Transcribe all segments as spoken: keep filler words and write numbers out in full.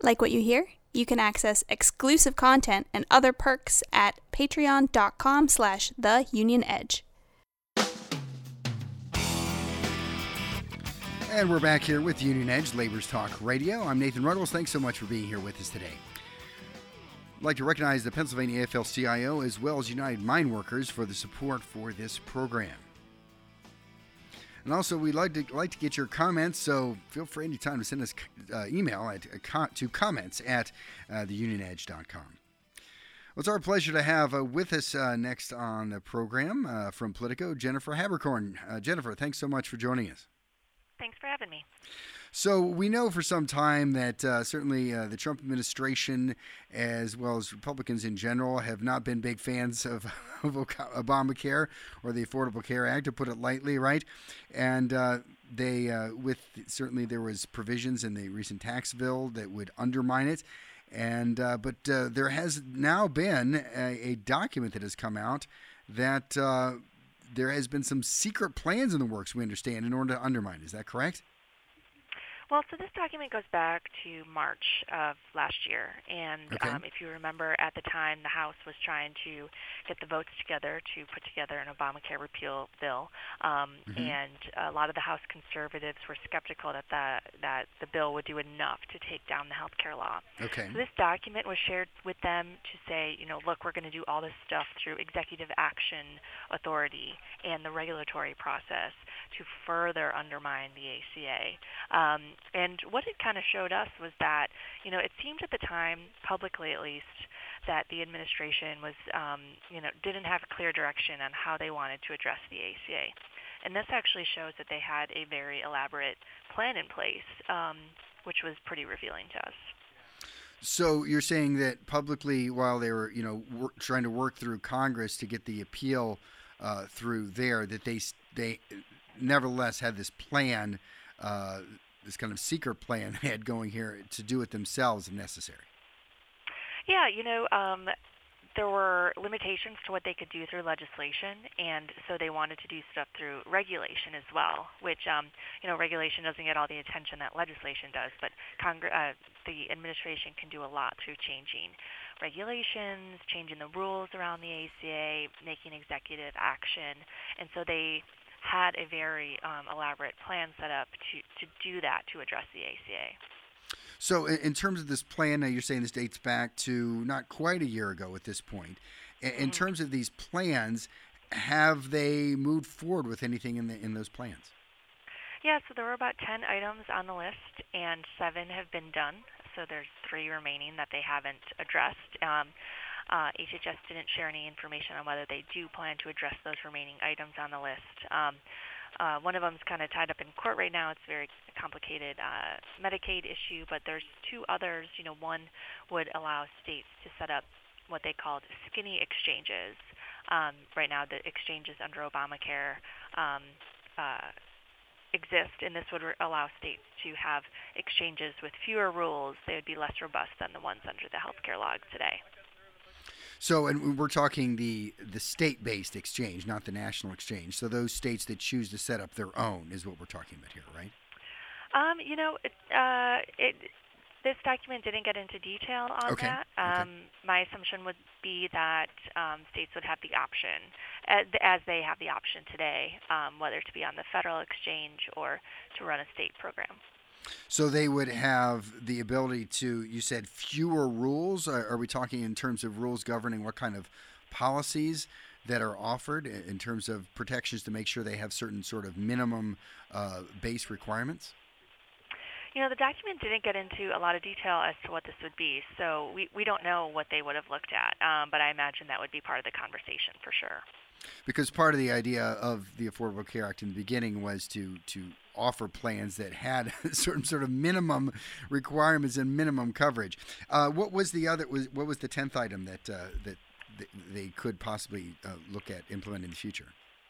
Like what you hear? You can access exclusive content and other perks at patreon.com slash the Union Edge. And we're back here with Union Edge, Labor's Talk Radio. I'm Nathan Ruddles. Thanks so much for being here with us today. I'd like to recognize the Pennsylvania A F L C I O as well as United Mine Workers for the support for this program. And also, we'd like to like to get your comments, so feel free anytime to send us uh, email at, uh, to comments at uh, the union edge dot com. Well, it's our pleasure to have uh, with us uh, next on the program uh, from Politico, Jennifer Haberkorn. Uh, Jennifer, thanks so much for joining us. Thanks for having me. So we know for some time that uh, certainly uh, the Trump administration, as well as Republicans in general, have not been big fans of, of Obamacare or the Affordable Care Act, to put it lightly, right? And uh, they, uh, with certainly there was provisions in the recent tax bill that would undermine it. And uh, but uh, there has now been a, a document that has come out that uh, there has been some secret plans in the works, we understand, in order to undermine. Is that correct? Well, so this document goes back to March of last year, and okay. um, if you remember, at the time, the House was trying to get the votes together to put together an Obamacare repeal bill, um, mm-hmm. and a lot of the House conservatives were skeptical that the, that the bill would do enough to take down the health care law. Okay. So this document was shared with them to say, you know, look, we're going to do all this stuff through executive action authority and the regulatory process to further undermine the A C A. Um, And what it kind of showed us was that, you know, it seemed at the time, publicly at least, that the administration was, um, you know, didn't have a clear direction on how they wanted to address the A C A. And this actually shows that they had a very elaborate plan in place, um, which was pretty revealing to us. So you're saying that publicly, while they were, you know, work, trying to work through Congress to get the appeal uh, through there, that they they nevertheless had this plan, uh, this kind of secret plan they had going here to do it themselves if necessary. Yeah, you know, um, there were limitations to what they could do through legislation, and so they wanted to do stuff through regulation as well, which, um, you know, regulation doesn't get all the attention that legislation does, but Congre- uh, the administration can do a lot through changing regulations, changing the rules around the A C A, making executive action, and so they had a very um, elaborate plan set up to, to do that, to address the A C A. So in terms of this plan, now you're saying this dates back to not quite a year ago at this point. In mm-hmm. terms of these plans, have they moved forward with anything in the, in those plans? Yeah, so there were about ten items on the list, and seven have been done. So there's three remaining that they haven't addressed. Um, Uh, H H S didn't share any information on whether they do plan to address those remaining items on the list. Um, uh, one of them is kind of tied up in court right now. It's a very complicated uh, Medicaid issue, but there's two others. You know, one would allow states to set up what they called skinny exchanges. Um, right now, the exchanges under Obamacare um, uh, exist, and this would re- allow states to have exchanges with fewer rules. They would be less robust than the ones under the healthcare law today. So, and we're talking the the state-based exchange, not the national exchange. So those states that choose to set up their own is what we're talking about here, right? Um, you know, it, uh, it, this document didn't get into detail on okay. that. Um, okay. My assumption would be that um, states would have the option, as, as they have the option today, um, whether to be on the federal exchange or to run a state program. So they would have the ability to, you said, fewer rules? Are, are we talking in terms of rules governing what kind of policies that are offered in terms of protections to make sure they have certain sort of minimum uh, base requirements? You know, the document didn't get into a lot of detail as to what this would be, so we, we don't know what they would have looked at, um, but I imagine that would be part of the conversation for sure. Because part of the idea of the Affordable Care Act in the beginning was to, to offer plans that had certain sort of minimum requirements and minimum coverage. Uh, what was the other? Was what was the tenth item that uh, that th- they could possibly uh, look at implementing in the future?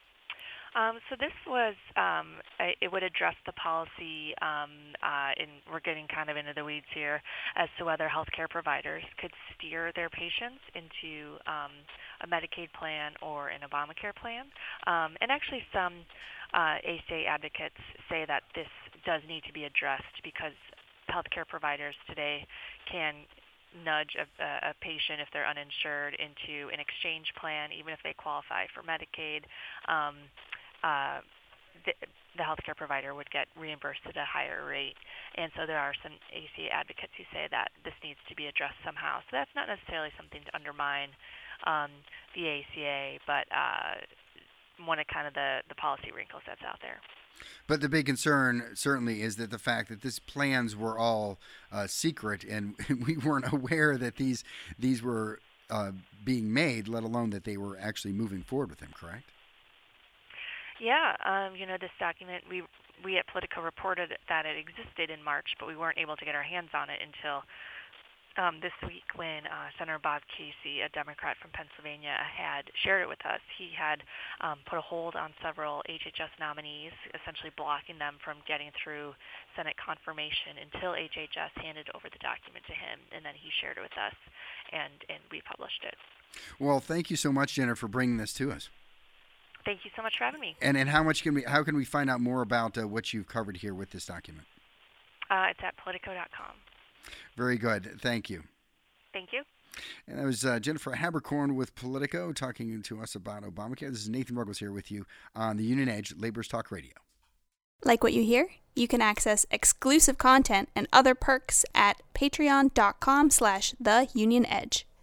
Um, so this was, um, it would address the policy, um, uh, and we're getting kind of into the weeds here, as to whether healthcare providers could steer their patients into um, a Medicaid plan or an Obamacare plan. Um, and actually some uh, A C A advocates say that this does need to be addressed because healthcare providers today can nudge a, a patient if they're uninsured into an exchange plan, even if they qualify for Medicaid. Um, uh, the, the healthcare provider would get reimbursed at a higher rate. And so there are some A C A advocates who say that this needs to be addressed somehow. So that's not necessarily something to undermine um, the A C A, but uh, one of kind of the, the policy wrinkles that's out there. But the big concern certainly is that the fact that these plans were all uh, secret, and we weren't aware that these these were uh, being made, let alone that they were actually moving forward with them, correct? Yeah, um, you know, this document, we we at Politico reported that it existed in March, but we weren't able to get our hands on it until um, this week when uh, Senator Bob Casey, a Democrat from Pennsylvania, had shared it with us. He had um, put a hold on several H H S nominees, essentially blocking them from getting through Senate confirmation until H H S handed over the document to him, and then he shared it with us, and, and we published it. Well, thank you so much, Jennifer, for bringing this to us. Thank you so much for having me. And and how much can we? How can we find out more about uh, what you've covered here with this document? Uh, it's at politico dot com. Very good. Thank you. Thank you. And that was uh, Jennifer Haberkorn with Politico talking to us about Obamacare. This is Nathan Ruggles here with you on the Union Edge Labor's Talk Radio. Like what you hear? You can access exclusive content and other perks at patreon dot com slash the Union Edge.